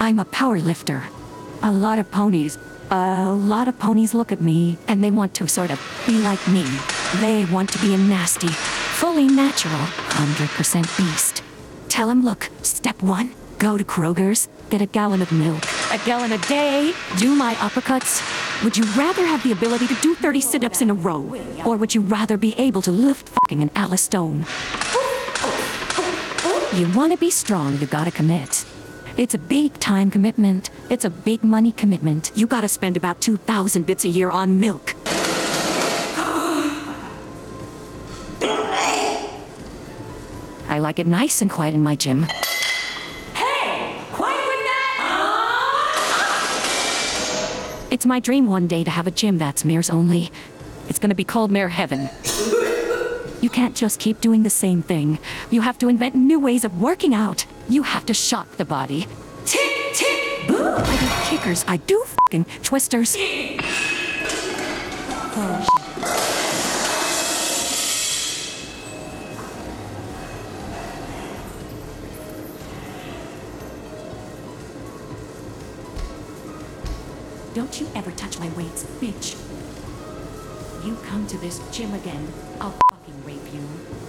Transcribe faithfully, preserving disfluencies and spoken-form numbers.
I'm a power lifter. A lot of ponies, a lot of ponies look at me and they want to sort of be like me. They want to be a nasty, fully natural, one hundred percent beast. Tell them, look, step one, go to Kroger's, get a gallon of milk, a gallon a day, do my uppercuts. Would you rather have the ability to do thirty sit-ups in a row? Or would you rather be able to lift fucking an Alice Stone? You want to be strong, you gotta commit. It's a big time commitment. It's a big money commitment. You gotta spend about two thousand bits a year on milk. I like it nice and quiet in my gym. Hey! Quiet with that! It's my dream one day to have a gym that's mares only. It's gonna be called Mare Heaven. You can't just keep doing the same thing. You have to invent new ways of working out. You have to shock the body. Tick, tick, boo! I do kickers. I do fucking twisters. Oh, don't you ever touch my weights, bitch. You come to this gym again, I'll fucking rape you.